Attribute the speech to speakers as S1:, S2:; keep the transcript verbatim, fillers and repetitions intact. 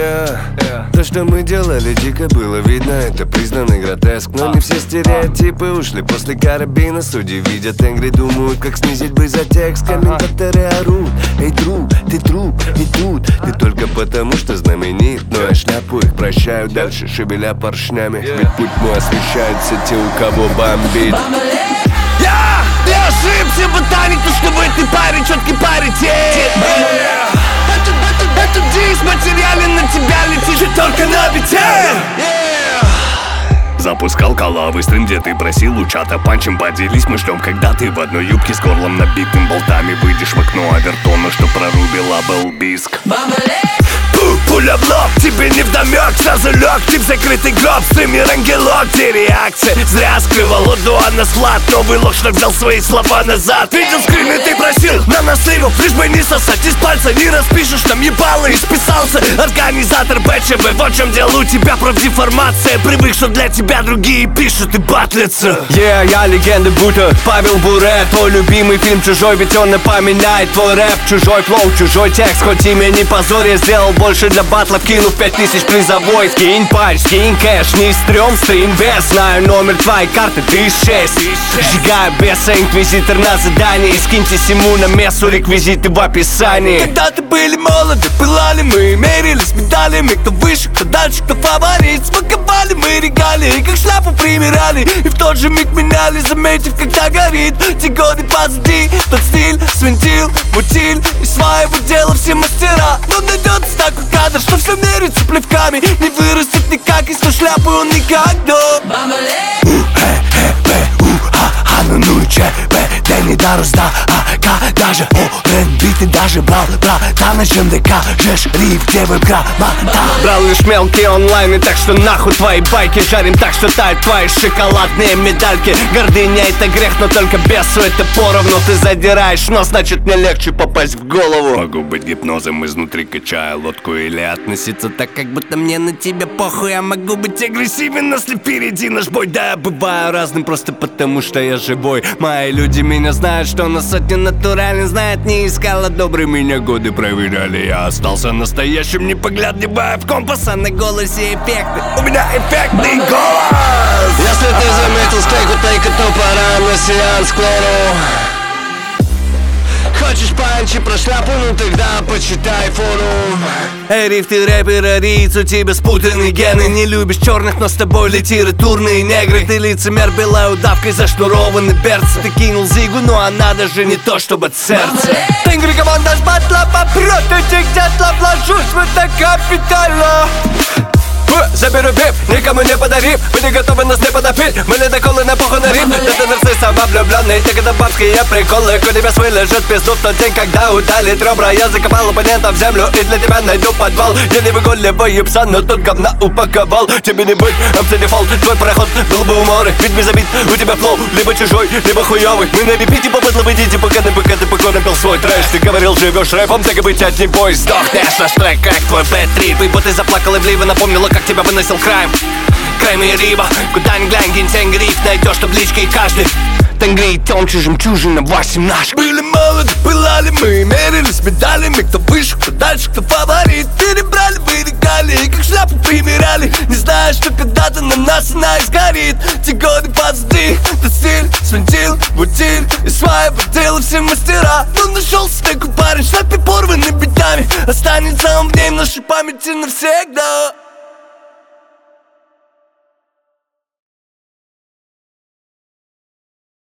S1: Yeah. Yeah. То, что мы делали, дико было видно, это признанный гротеск. Но не все стереотипы ушли после карабина. Судьи видят энгри, думают, как снизить бы за текст. Комментаторы орут: эй, друг, ты труп, и тут ты только потому, что знаменит. Но я шляпу их прощаю дальше, шевеля поршнями. Ведь путь мой освещаются те, у кого бомбит.
S2: Я не ошибся, ботаник, то, что в этой паре четкий паритет. Этот диск материален, на тебя летит же только на бите.
S3: Запускал колавы стрим, где ты просил у чата панчем поделись. Мы ждем, когда ты в одной юбке с горлом набитым болтами выйдешь в окно Авертона, что прорубила Белбиск.
S2: Пуля в лоб, тебе невдомёк, сразу лёг ты в закрытый гроб, стример ангелок. Те реакции зря скрывал уду, а нас Влад новый ложь взял свои слова назад. Видел скрины, ты просил на нас сливов, лишь бы не сосать из пальца. Не распишешь, там ебало и списался организатор БЧБ. Вот в чем дело, у тебя профдеформация. Привык, что для тебя другие пишут и батлятся.
S4: Yeah, я легенда будто Павел Буре. Твой любимый фильм «Чужой», ведь он напоминает твой рэп. Чужой флоу, чужой текст, хоть имя не позор. Я сделал больше для батлов, кинув пять тысяч призовой. Скинь патч, скинь кэш, не стрём, стрим без. Знаю номер твоей карты, ты шесть. Сжигаю беса, инквизитор на задании. Скиньте Симу на мессу, реквизиты в описании.
S2: Когда-то были молоды, пылали мы, мерились медалями. Кто выше, кто дальше, кто фаворит. Смаковали мы регалии, как шляпу примеряли. И в тот же миг меняли, заметив, когда горит. Те годы позади, тот стиль свинтил, мутиль. И своего дела все мастера. Но найдется такой кадр, что все мерится плевками. Не вырастет никак, из той шляпы он никогда. А ну ну че, б, да не доросла, а ка даже о, рен биты даже брал, брата, на чем докажешь, риф, где вы грамота.
S4: Брал лишь мелкие онлайны, так что нахуй твои байки. Жарим так, что тают твои шоколадные медальки. Гордыня это грех, но только бесу это поровну. Ты задираешь нос, значит мне легче попасть в голову.
S3: Могу быть гипнозом изнутри, качая лодку. Или относиться так, как будто мне на тебя похуй. Я могу быть агрессивен, если впереди наш бой. Да, я бываю разным просто потому, что я живой. Мои люди меня знают, что на сотни натурально знают. Не искала добрые, меня годы проверяли. Я остался настоящим, не поглядывая в компас, а на голосе эффекты. У меня эффектный голос.
S2: Если ты заметил склейку тейка, то пора на сеанс к лору. Хочешь панчи про шляпу, ну тогда почитай форум.
S4: Эй, риф, ты рэпер, ариец, у тебя спутанные гены. Не любишь черных, но с тобой летиры турные негры. Ты лицемер, белой удавкой зашнурованный берц. Ты кинул зигу, но она даже не то, чтобы от сердца.
S2: Тенгри команда с батла попрет, и ты где-то вложусь в это капитально.
S4: Заберу бип, никому не подари. Мы не готовы нас не подопить. Мы ледоколы на похуй на риф. Это нарцисс, влюбленный, те когда бабские приколы. У тебя свой лежит пизду в тот день, когда удалит ребра. Я закопал оппонента в землю и для тебя найду подвал. Я не выгуливаю пса, но тут говна упаковал. Тебе не быть, амцы дефолт, твой проход был бы уморы. Ведь без обид, у тебя флоу, либо чужой, либо хуёвый. Мы на репите попытло выйдите, пока ты, пока ты покорно пил свой трэш. Ты говорил, живешь рэпом, так и быть от него и сдохнешь. Наш трек, как твой бэт-трип. И вот ты заплакал и вливо напомнила, как тебя выносил крайм. Крайм и риба, куда ни глянь, гин тенгри, найдешь таблички и каждый тенгри, тонче жемчужина, восемь наш.
S2: Были молоды, пылали мы, мерились медалями. Кто выше, кто дальше, кто фаворит. Перебрали вы регалии, как шляпу примеряли. Не знаю, что когда-то на нас она и сгорит. Те годы позади, тот стиль свинтил, мутиль. И своего дела все мастера. Но нашелся такой парень, шляпе порванный битами. Останется он в ней в нашей памяти навсегда.